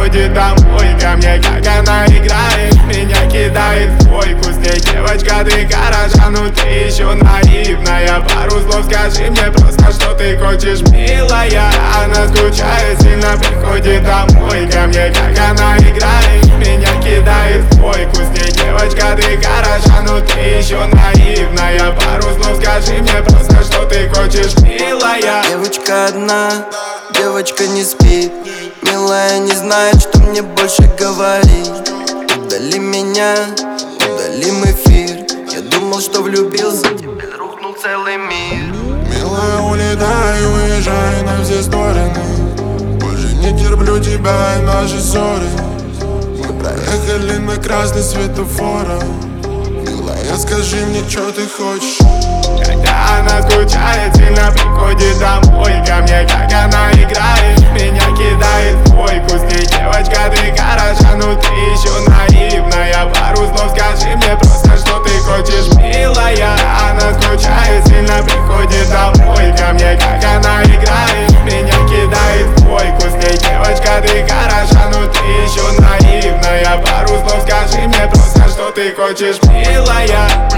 приходит домой ко мне, как она играет, меня кидает в койку. С ней девочка, ты хороша, но ты еще наивная. Пару слов скажи мне просто, что ты хочешь, милая. Она скучает, сильно приходит домой ко мне, как она играет, меня кидает в койку. С ней девочка, ты хороша, но ты еще наивная. Пару слов скажи мне просто, что ты хочешь, милая. Девочка одна, девочка не спит. Милая не знает, что мне больше говорить. Удали меня, удалим эфир. Я думал, что влюбился, теперь рухнул целый мир. Милая, улетай, уезжай на все стороны. Больше не терплю тебя и наши ссоры. Мы проехали на красный светофора. Милая, скажи мне, что ты хочешь. Когда она скучает, сильно приходит домой ко мне, как она играет, меня кидает в койку. С ней девочка, ты хороша, но ты еще наивная. Пару слов скажи мне просто, что ты хочешь, милая. Она скучает, сильно приходит домой ко мне, как она играет, меня кидает в койку. С ней девочка, ты хороша, но ты еще наивная. Пару слов скажи мне просто, что ты хочешь, милая.